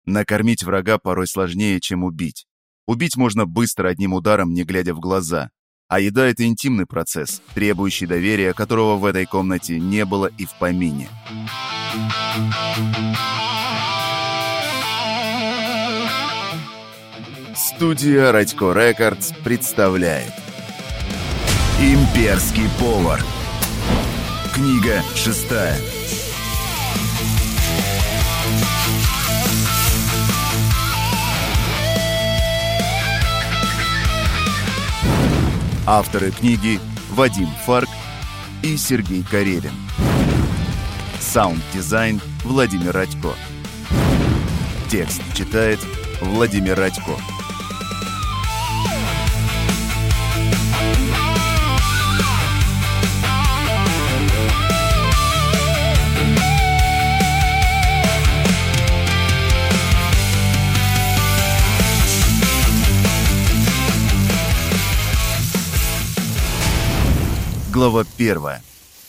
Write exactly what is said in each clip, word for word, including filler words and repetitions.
Накормить врага порой сложнее, чем убить. Убить можно быстро одним ударом, не глядя в глаза. А еда – это интимный процесс, требующий доверия, которого в этой комнате не было и в помине. Студия Радько Рекордс представляет «Имперский повар». Книга шестая. Авторы книги Вадим Фарк и Сергей Карелин. Саунд-дизайн Владимир Радько. Текст читает Владимир Радько. Глава первая.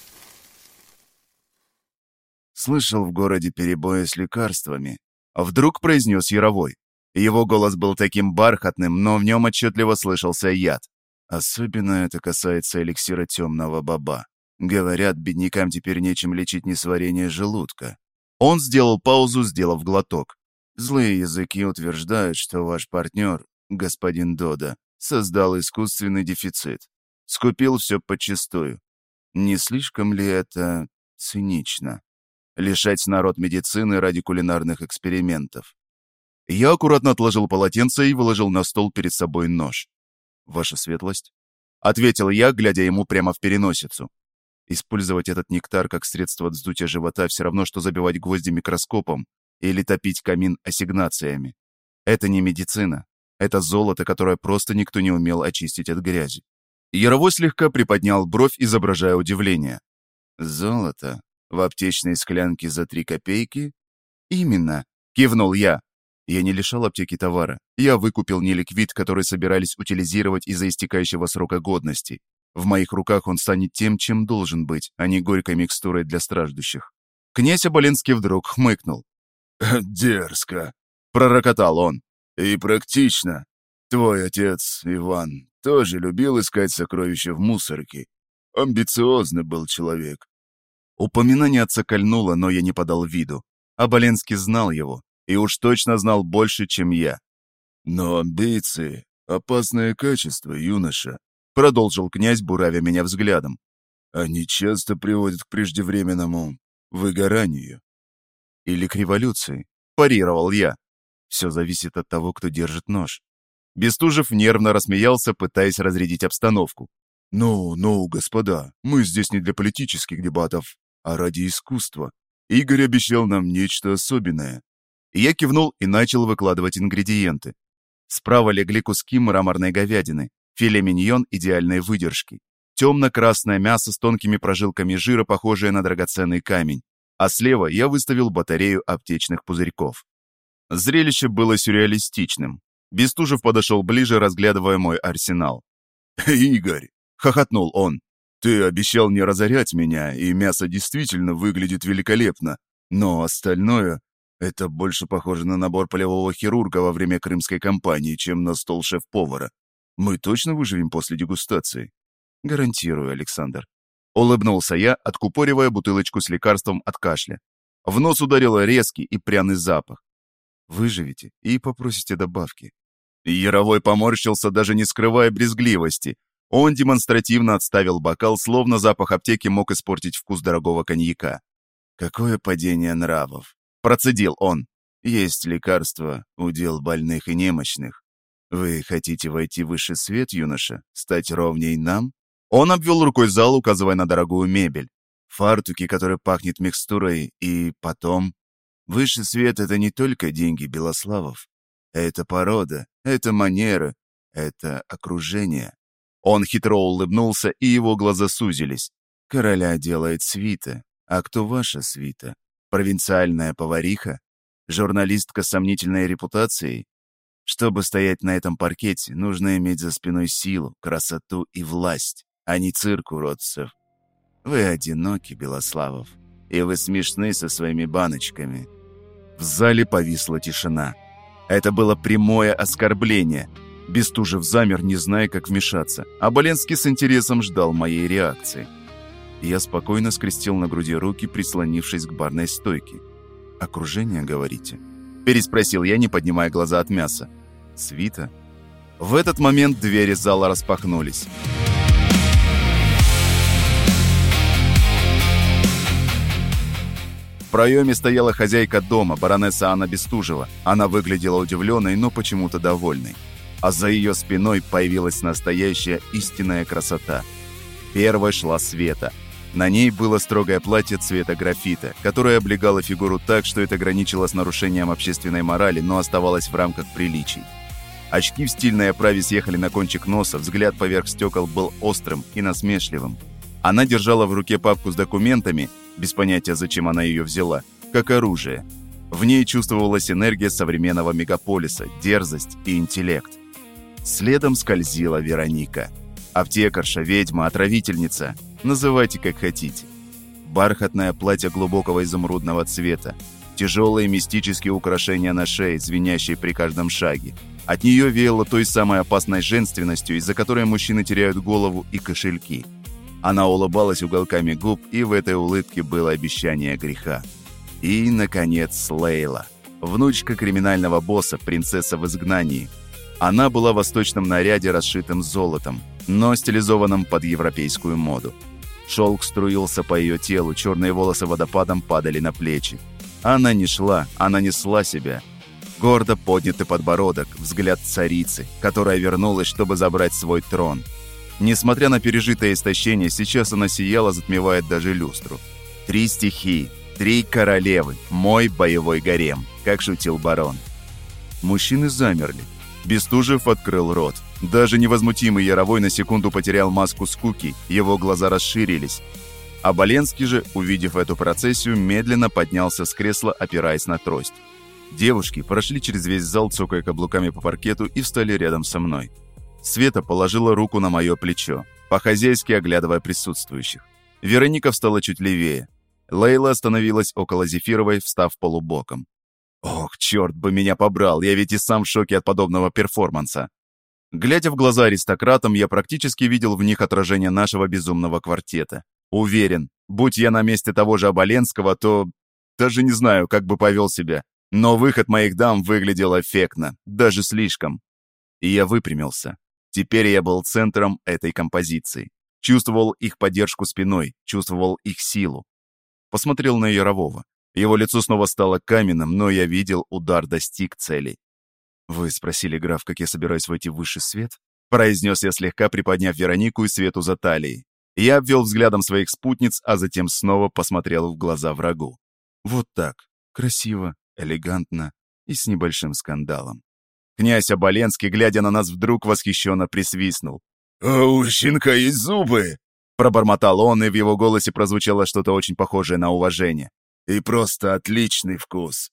Слышал в городе перебои с лекарствами. Вдруг произнес Яровой. Его голос был таким бархатным, но в нем отчетливо слышался яд. Особенно это касается эликсира темного баба. Говорят, беднякам теперь нечем лечить несварение желудка. Он сделал паузу, сделав глоток. Злые языки утверждают, что ваш партнер, господин Дода, создал искусственный дефицит. Скупил все подчистую. Не слишком ли это цинично? Лишать народ медицины ради кулинарных экспериментов. Я аккуратно отложил полотенце и выложил на стол перед собой нож. «Ваша светлость?» — ответил я, глядя ему прямо в переносицу. Использовать этот нектар как средство от вздутия живота все равно, что забивать гвозди микроскопом или топить камин ассигнациями. Это не медицина. Это золото, которое просто никто не умел очистить от грязи. Яровой слегка приподнял бровь, изображая удивление. «Золото? В аптечной склянке за три копейки?» «Именно», — кивнул я. Я не лишал аптеки товара. Я выкупил неликвид, который собирались утилизировать из-за истекающего срока годности. В моих руках он станет тем, чем должен быть, а не горькой микстурой для страждущих. Князь Оболенский вдруг хмыкнул. «Дерзко», — пророкотал он. «И практично. Твой отец, Иван, тоже любил искать сокровища в мусорке. Амбициозный был человек». Упоминание отца кольнуло, но я не подал виду. Оболенский знал его, и уж точно знал больше, чем я. «Но амбиции — опасное качество, юноша», — продолжил князь, буравя меня взглядом. «Они часто приводят к преждевременному выгоранию». «Или к революции», — парировал я. «Все зависит от того, кто держит нож». Бестужев нервно рассмеялся, пытаясь разрядить обстановку. «Ну, ну, господа, мы здесь не для политических дебатов, а ради искусства. Игорь обещал нам нечто особенное». Я кивнул и начал выкладывать ингредиенты. Справа легли куски мраморной говядины, филе миньон идеальной выдержки, темно-красное мясо с тонкими прожилками жира, похожее на драгоценный камень, а слева я выставил батарею аптечных пузырьков. Зрелище было сюрреалистичным. Бестужев подошел ближе, разглядывая мой арсенал. «Игорь!» — хохотнул он. «Ты обещал не разорять меня, и мясо действительно выглядит великолепно, но остальное — это больше похоже на набор полевого хирурга во время крымской кампании, чем на стол шеф-повара. Мы точно выживем после дегустации?» «Гарантирую, Александр». Улыбнулся я, откупоривая бутылочку с лекарством от кашля. В нос ударил резкий и пряный запах. «Выживете и попросите добавки». Яровой поморщился, даже не скрывая брезгливости. Он демонстративно отставил бокал, словно запах аптеки мог испортить вкус дорогого коньяка. «Какое падение нравов!» – процедил он. «Есть лекарства, удел больных и немощных. Вы хотите войти в высший свет, юноша? Стать ровней нам?» Он обвел рукой зал, указывая на дорогую мебель. «Фартуки, которые пахнет микстурой, и потом...» Высший свет — это не только деньги Белославов. Это порода, это манера, это окружение. Он хитро улыбнулся, и его глаза сузились. Короля делает свита. А кто ваша свита? Провинциальная повариха? Журналистка с сомнительной репутацией? Чтобы стоять на этом паркете, нужно иметь за спиной силу, красоту и власть, а не цирк уродцев. Вы одиноки, Белославов, и вы смешны со своими баночками. В зале повисла тишина. Это было прямое оскорбление. Бестужев замер, не зная, как вмешаться, а Боленский с интересом ждал моей реакции. Я спокойно скрестил на груди руки, прислонившись к барной стойке. «Окружение, говорите?» – переспросил я, не поднимая глаза от мяса. «Свита?» В этот момент двери зала распахнулись. В проеме стояла хозяйка дома, баронесса Анна Бестужева. Она выглядела удивленной, но почему-то довольной. А за ее спиной появилась настоящая истинная красота. Первой шла Света. На ней было строгое платье цвета графита, которое облегало фигуру так, что это граничило с нарушением общественной морали, но оставалось в рамках приличий. Очки в стильной оправе съехали на кончик носа, взгляд поверх стекол был острым и насмешливым. Она держала в руке папку с документами, без понятия, зачем она ее взяла, как оружие. В ней чувствовалась энергия современного мегаполиса, дерзость и интеллект. Следом скользила Вероника. Аптекарша, ведьма, отравительница. Называйте как хотите. Бархатное платье глубокого изумрудного цвета. Тяжелые мистические украшения на шее, звенящие при каждом шаге. От нее веяло той самой опасной женственностью, из-за которой мужчины теряют голову и кошельки. Она улыбалась уголками губ, и в этой улыбке было обещание греха. И, наконец, Лейла. Внучка криминального босса, принцесса в изгнании. Она была в восточном наряде, расшитым золотом, но стилизованном под европейскую моду. Шелк струился по ее телу, черные волосы водопадом падали на плечи. Она не шла, она несла себя. Гордо поднятый подбородок, взгляд царицы, которая вернулась, чтобы забрать свой трон. Несмотря на пережитое истощение, сейчас она сияла, затмевая даже люстру. Три стихии, три королевы, мой боевой гарем, как шутил барон. Мужчины замерли. Бестужев открыл рот. Даже невозмутимый Яровой на секунду потерял маску скуки, его глаза расширились. А Боленский же, увидев эту процессию, медленно поднялся с кресла, опираясь на трость. Девушки прошли через весь зал, цокая каблуками по паркету, и встали рядом со мной. Света положила руку на мое плечо, по-хозяйски оглядывая присутствующих. Вероника встала чуть левее. Лейла остановилась около Зефировой, встав полубоком. Ох, черт бы меня побрал, я ведь и сам в шоке от подобного перформанса. Глядя в глаза аристократам, я практически видел в них отражение нашего безумного квартета. Уверен, будь я на месте того же Оболенского, то даже не знаю, как бы повел себя. Но выход моих дам выглядел эффектно, даже слишком. И я выпрямился. Теперь я был центром этой композиции. Чувствовал их поддержку спиной, чувствовал их силу. Посмотрел на Ярового. Его лицо снова стало каменным, но я видел, удар достиг цели. «Вы спросили, граф, как я собираюсь войти в высший свет?» Произнес я, слегка приподняв Веронику и Свету за талией. Я обвел взглядом своих спутниц, а затем снова посмотрел в глаза врагу. Вот так. Красиво, элегантно и с небольшим скандалом. Князь Оболенский, глядя на нас, вдруг восхищенно присвистнул. «А у щенка есть зубы!» Пробормотал он, и в его голосе прозвучало что-то очень похожее на уважение. «И просто отличный вкус!»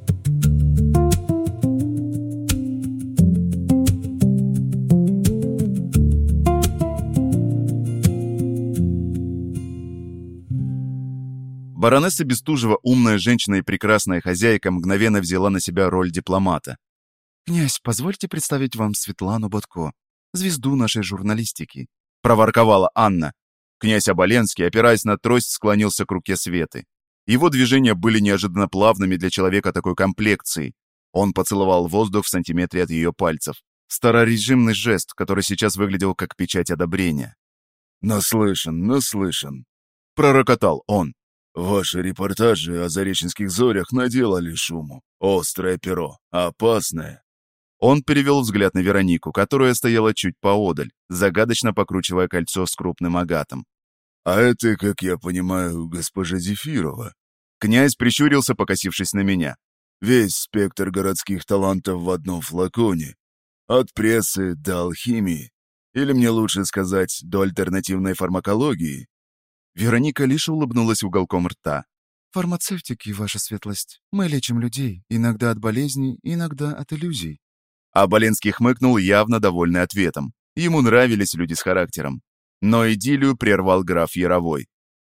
Баронесса Бестужева, умная женщина и прекрасная хозяйка, мгновенно взяла на себя роль дипломата. «Князь, позвольте представить вам Светлану Ботко, звезду нашей журналистики», — проворковала Анна. Князь Оболенский, опираясь на трость, склонился к руке Светы. Его движения были неожиданно плавными для человека такой комплекции. Он поцеловал воздух в сантиметре от ее пальцев. Старорежимный жест, который сейчас выглядел как печать одобрения. «Наслышан, наслышан», — пророкотал он. «Ваши репортажи о зареченских зорях наделали шуму. Острое перо, опасное». Он перевел взгляд на Веронику, которая стояла чуть поодаль, загадочно покручивая кольцо с крупным агатом. «А это, как я понимаю, госпожа Зефирова». Князь прищурился, покосившись на меня. «Весь спектр городских талантов в одном флаконе. От прессы до алхимии. Или мне лучше сказать, до альтернативной фармакологии». Вероника лишь улыбнулась уголком рта. «Фармацевтики, ваша светлость. Мы лечим людей. Иногда от болезней, иногда от иллюзий». А Боленский хмыкнул, явно довольный ответом. Ему нравились люди с характером. Но идиллию прервал граф Яровой.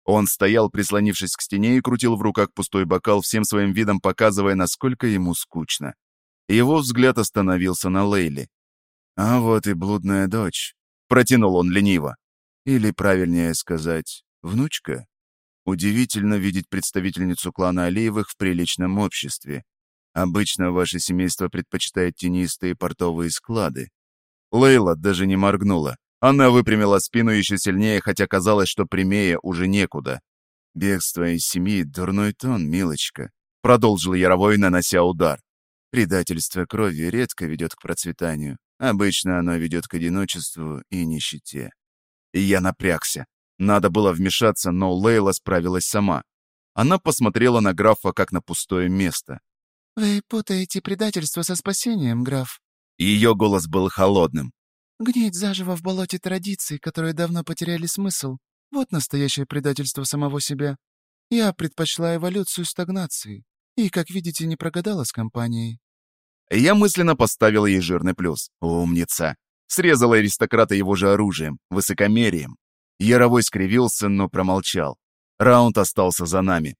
Он стоял, прислонившись к стене, и крутил в руках пустой бокал, всем своим видом показывая, насколько ему скучно. Его взгляд остановился на Лейле. «А вот и блудная дочь», — протянул он лениво. «Или, правильнее сказать, внучка. Удивительно видеть представительницу клана Алиевых в приличном обществе. Обычно ваше семейство предпочитает тенистые портовые склады». Лейла даже не моргнула. Она выпрямила спину еще сильнее, хотя казалось, что прямее уже некуда. «Бегство из семьи — дурной тон, милочка», — продолжил Яровой, нанося удар. «Предательство крови редко ведет к процветанию. Обычно оно ведет к одиночеству и нищете». И я напрягся. Надо было вмешаться, но Лейла справилась сама. Она посмотрела на графа, как на пустое место. «Вы путаете предательство со спасением, граф». Ее голос был холодным. «Гнить заживо в болоте традиций, которые давно потеряли смысл. Вот настоящее предательство самого себя. Я предпочла эволюцию стагнации. И, как видите, не прогадала с компанией». Я мысленно поставил ей жирный плюс. Умница. Срезала аристократа его же оружием, высокомерием. Яровой скривился, но промолчал. Раунд остался за нами.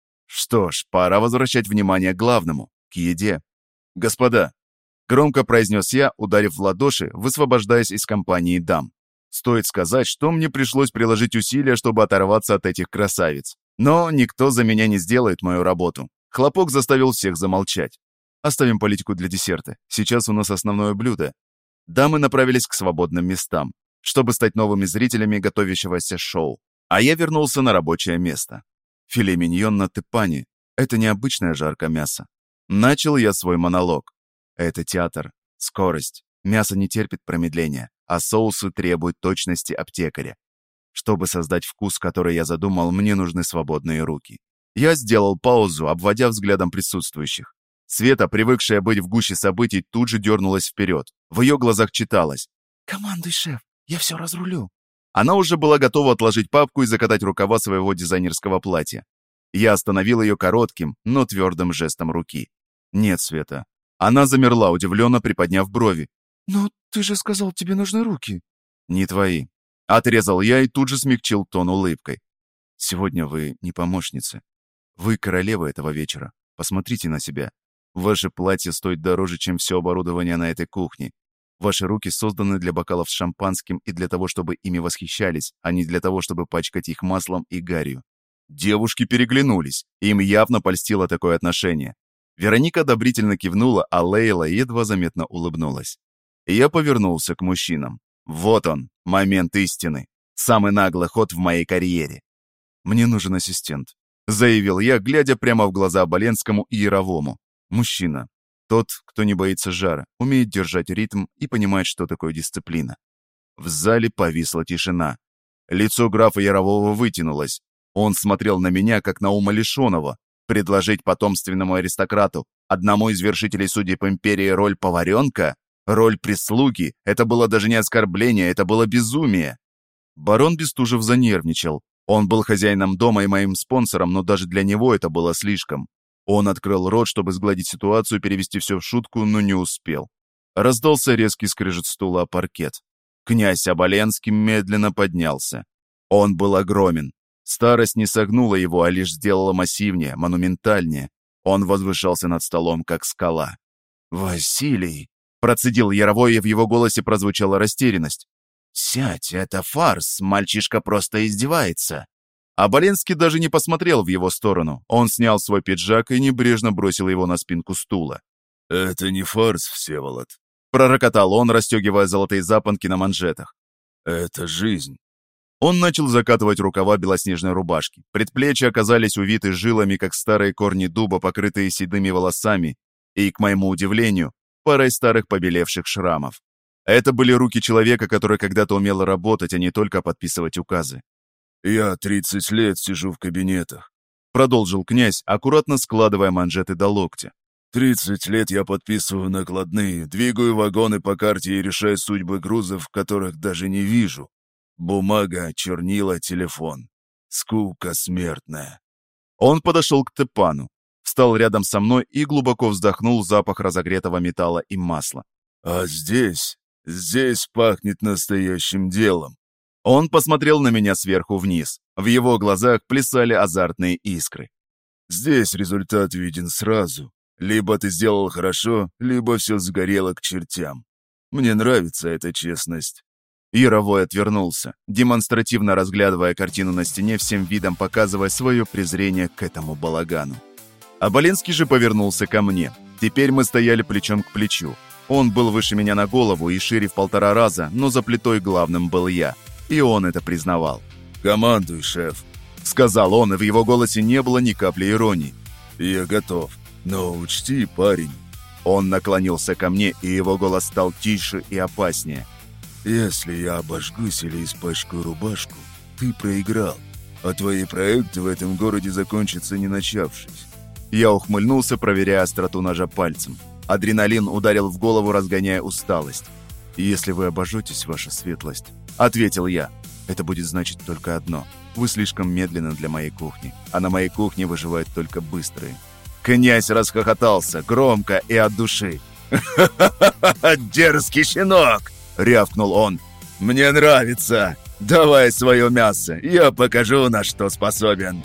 Что ж, пора возвращать внимание к главному, к еде. «Господа», — громко произнес я, ударив в ладоши, высвобождаясь из компании дам. Стоит сказать, что мне пришлось приложить усилия, чтобы оторваться от этих красавиц. Но никто за меня не сделает мою работу. Хлопок заставил всех замолчать. Оставим политику для десерта. Сейчас у нас основное блюдо. Дамы направились к свободным местам, чтобы стать новыми зрителями готовящегося шоу. А я вернулся на рабочее место. Филе миньон на тепане — это необычное жаркое мясо. Начал я свой монолог. Это театр, скорость. Мясо не терпит промедления, а соусы требуют точности аптекаря. Чтобы создать вкус, который я задумал, мне нужны свободные руки. Я сделал паузу, обводя взглядом присутствующих. Света, привыкшая быть в гуще событий, тут же дернулась вперед. В ее глазах читалось: «Командуй, шеф, я все разрулю». Она уже была готова отложить папку и закатать рукава своего дизайнерского платья. Я остановил ее коротким, но твердым жестом руки. «Нет, Света». Она замерла, удивленно приподняв брови. «Но ты же сказал, тебе нужны руки». «Не твои». Отрезал я и тут же смягчил тон улыбкой. «Сегодня вы не помощницы. Вы королева этого вечера. Посмотрите на себя. Ваше платье стоит дороже, чем все оборудование на этой кухне. Ваши руки созданы для бокалов с шампанским и для того, чтобы ими восхищались, а не для того, чтобы пачкать их маслом и гарью». Девушки переглянулись. Им явно польстило такое отношение. Вероника одобрительно кивнула, а Лейла едва заметно улыбнулась. Я повернулся к мужчинам. Вот он, момент истины. Самый наглый ход в моей карьере. «Мне нужен ассистент», — заявил я, глядя прямо в глаза Оболенскому и Яровому. «Мужчина. Тот, кто не боится жара, умеет держать ритм и понимает, что такое дисциплина». В зале повисла тишина. Лицо графа Ярового вытянулось. Он смотрел на меня, как на умалишенного. Предложить потомственному аристократу, одному из вершителей судеб империи, роль поваренка, роль прислуги — это было даже не оскорбление, это было безумие. Барон Бестужев занервничал. Он был хозяином дома и моим спонсором, но даже для него это было слишком. Он открыл рот, чтобы сгладить ситуацию, перевести все в шутку, но не успел. Раздался резкий скрежет стула о паркет. Князь Оболенский медленно поднялся. Он был огромен. Старость не согнула его, а лишь сделала массивнее, монументальнее. Он возвышался над столом, как скала. «Василий!» — процедил Яровой, и в его голосе прозвучала растерянность. «Сядь, это фарс, мальчишка просто издевается». Оболенский даже не посмотрел в его сторону. Он снял свой пиджак и небрежно бросил его на спинку стула. «Это не фарс, Всеволод», — пророкотал он, расстегивая золотые запонки на манжетах. «Это жизнь». Он начал закатывать рукава белоснежной рубашки. Предплечья оказались увиты жилами, как старые корни дуба, покрытые седыми волосами, и, к моему удивлению, парой старых побелевших шрамов. Это были руки человека, который когда-то умел работать, а не только подписывать указы. «Я тридцать лет сижу в кабинетах», — продолжил князь, аккуратно складывая манжеты до локтя. «тридцать лет я подписываю накладные, двигаю вагоны по карте и решаю судьбы грузов, которых даже не вижу. Бумага, чернила, телефон. Скука смертная». Он подошел к тепану, встал рядом со мной и глубоко вздохнул запах разогретого металла и масла. «А здесь, здесь пахнет настоящим делом». Он посмотрел на меня сверху вниз. В его глазах плясали азартные искры. «Здесь результат виден сразу. Либо ты сделал хорошо, либо все сгорело к чертям. Мне нравится эта честность». Яровой отвернулся, демонстративно разглядывая картину на стене, всем видом показывая свое презрение к этому балагану. Оболенский же повернулся ко мне. Теперь мы стояли плечом к плечу. Он был выше меня на голову и шире в полтора раза, но за плитой главным был я. И он это признавал. «Командуй, шеф», — сказал он, и в его голосе не было ни капли иронии. «Я готов. Но учти, парень». Он наклонился ко мне, и его голос стал тише и опаснее. «Если я обожгусь или испачкаю рубашку, ты проиграл, а твои проекты в этом городе закончатся не начавшись». Я ухмыльнулся, проверяя остроту ножа пальцем. Адреналин ударил в голову, разгоняя усталость. «Если вы обожжетесь, ваша светлость», — ответил я, — «это будет значить только одно. Вы слишком медленны для моей кухни, а на моей кухне выживают только быстрые». Князь расхохотался, громко и от души. «Ха-ха-ха! Дерзкий щенок!» — рявкнул он. «Мне нравится! Давай свое мясо, я покажу, на что способен!»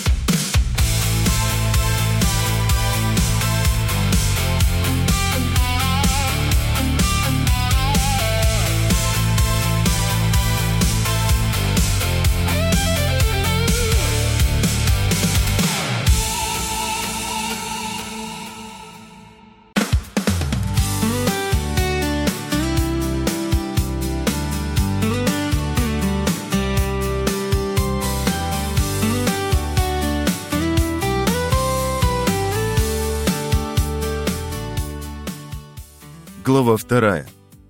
Глава вторая.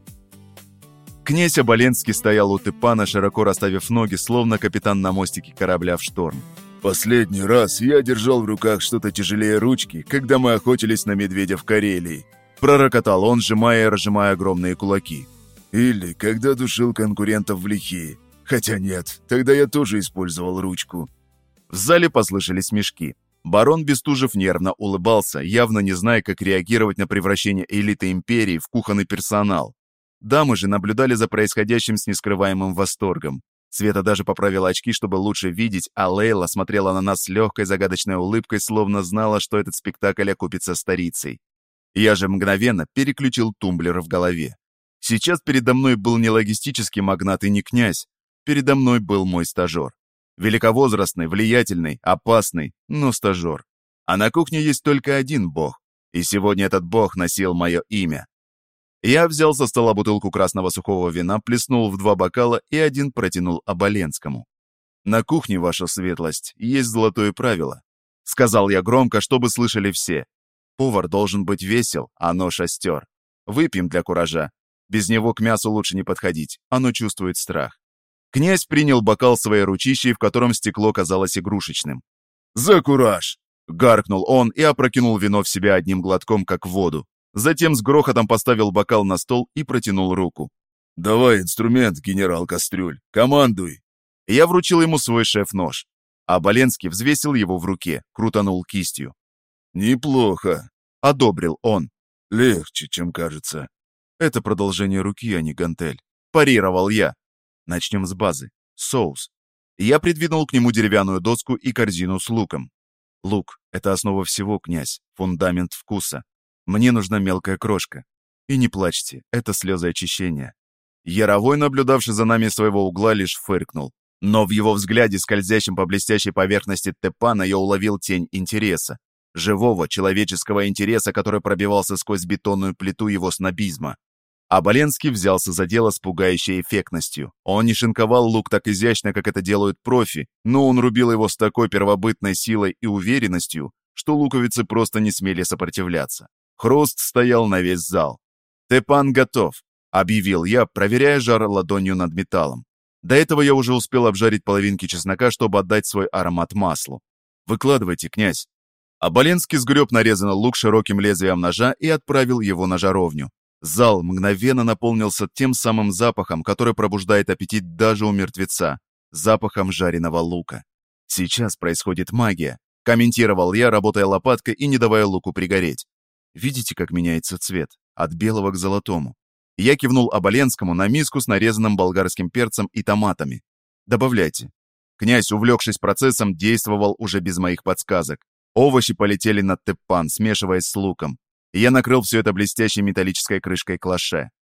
Князь Оболенский стоял у Тепана, широко расставив ноги, словно капитан на мостике корабля в шторм. «Последний раз я держал в руках что-то тяжелее ручки, когда мы охотились на медведя в Карелии», — пророкотал он, сжимая и разжимая огромные кулаки. «Или когда душил конкурентов в Лихие. Хотя нет, тогда я тоже использовал ручку». В зале послышались смешки. Барон Бестужев нервно улыбался, явно не зная, как реагировать на превращение элиты империи в кухонный персонал. Дамы же наблюдали за происходящим с нескрываемым восторгом. Света даже поправила очки, чтобы лучше видеть, а Лейла смотрела на нас с легкой загадочной улыбкой, словно знала, что этот спектакль окупится старицей. Я же мгновенно переключил тумблер в голове. Сейчас передо мной был не логистический магнат и не князь. Передо мной был мой стажер. Великовозрастный, влиятельный, опасный, но стажер. А на кухне есть только один бог. И сегодня этот бог носил мое имя. Я взял со стола бутылку красного сухого вина, плеснул в два бокала и один протянул Оболенскому. «На кухне, ваша светлость, есть золотое правило», — сказал я громко, чтобы слышали все. «Повар должен быть весел, а нож остер. Выпьем для куража. Без него к мясу лучше не подходить, оно чувствует страх». Князь принял бокал своей ручищей, в котором стекло казалось игрушечным. «За кураж!» — гаркнул он и опрокинул вино в себя одним глотком, как в воду. Затем с грохотом поставил бокал на стол и протянул руку. «Давай инструмент, генерал Кастрюль, командуй!» Я вручил ему свой шеф-нож. А Оболенский взвесил его в руке, крутанул кистью. «Неплохо», — одобрил он. «Легче, чем кажется». «Это продолжение руки, а не гантель», — парировал я. Начнем с базы. Соус. Я придвинул к нему деревянную доску и корзину с луком. Лук — это основа всего, князь, фундамент вкуса. Мне нужна мелкая крошка. И не плачьте, это слезы очищения. Яровой, наблюдавший за нами из своего угла, лишь фыркнул. Но в его взгляде, скользящем по блестящей поверхности Тепана, я уловил тень интереса. Живого, человеческого интереса, который пробивался сквозь бетонную плиту его снобизма. Оболенский взялся за дело с пугающей эффектностью. Он не шинковал лук так изящно, как это делают профи, но он рубил его с такой первобытной силой и уверенностью, что луковицы просто не смели сопротивляться. Хруст стоял на весь зал. «Тепан готов», — объявил я, проверяя жар ладонью над металлом. До этого я уже успел обжарить половинки чеснока, чтобы отдать свой аромат маслу. «Выкладывайте, князь». Оболенский сгреб нарезанный лук широким лезвием ножа и отправил его на жаровню. Зал мгновенно наполнился тем самым запахом, который пробуждает аппетит даже у мертвеца, запахом жареного лука. «Сейчас происходит магия», — комментировал я, работая лопаткой и не давая луку пригореть. «Видите, как меняется цвет? От белого к золотому. Я кивнул Оболенскому на миску с нарезанным болгарским перцем и томатами. «Добавляйте». Князь, увлекшись процессом, действовал уже без моих подсказок. Овощи полетели на теппан, смешиваясь с луком. И я накрыл все это блестящей металлической крышкой клаше.